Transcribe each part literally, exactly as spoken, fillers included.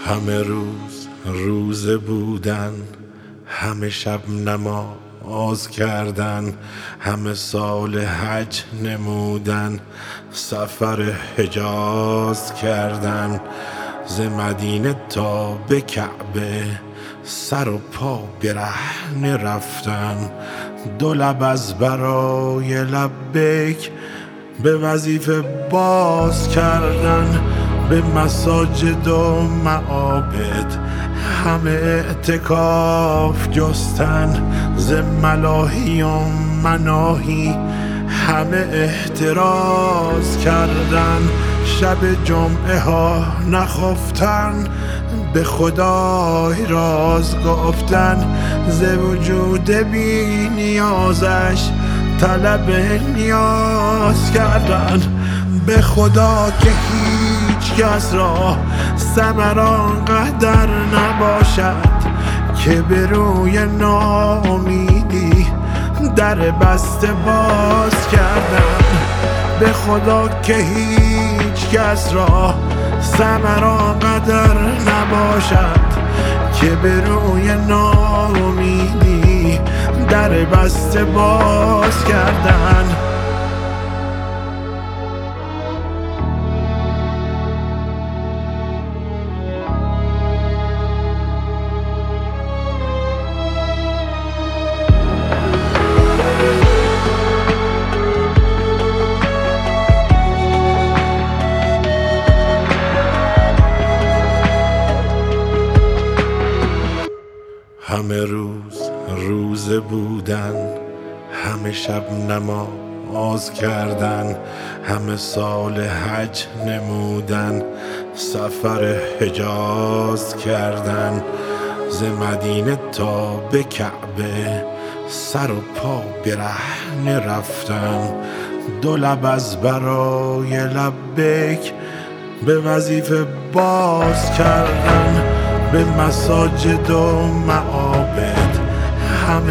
همه روز روزه بودن، همه شب نماز کردن، همه سال حج نمودن، سفر حجاز کردن. ز مدینه تا به کعبه سر و پا برهنه رفتن. دو لب از برای لبیک به وظیفه باز کردن. به مساجد و معابد همه اعتکاف جستن. ز ملاهی و مناهی همه احتراز کردن. شب جمعه ها نخفتن، به خدای راز گفتن. ز وجود بی نیازش طلب نیاز کردن. به خدا که هیچ کس را ثمر آنقدر نباشد که به روی ناامیدی در بسته باز کردن. به خدا که هیچ کس را ثمر آنقدر نباشد که به روی ناامیدی در بسته باز کردن. همه روز روزه بودن، همه شب نماز کردن، همه سال حج نمودن، سفر حجاز کردن. ز مدینه تا به کعبه سر و پا برهنه رفتن. دو لب از برای لبیک به وظیفه باز کردن. به مساجد و معابد همه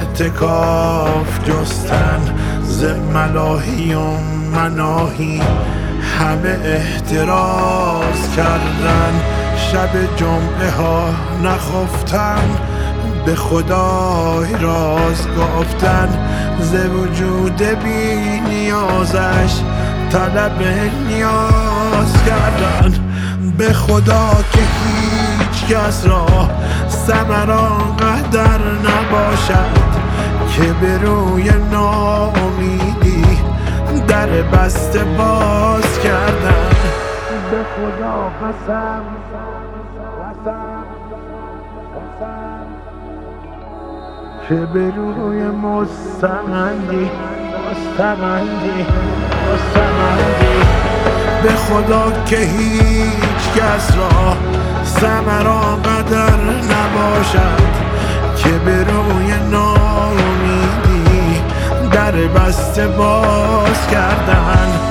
اعتکاف جستن. ز ملاهی و مناهی همه احتراز کردن. شب جمعه ها نخفتن، به خدای راز گفتن. ز وجود بی نیازش طلب نیاز کردن. به خدا که هیچ کس را ثمر آنقدر نباشد که به روی ناامیدی در بسته باز کردن. به خدا قسم قسم قسم که به روی مستمندی مستمندی مستمندی به خدا که هیچ کس را ثمر آنقدر نباشد که به روی ناامیدی در بسته باز کردن.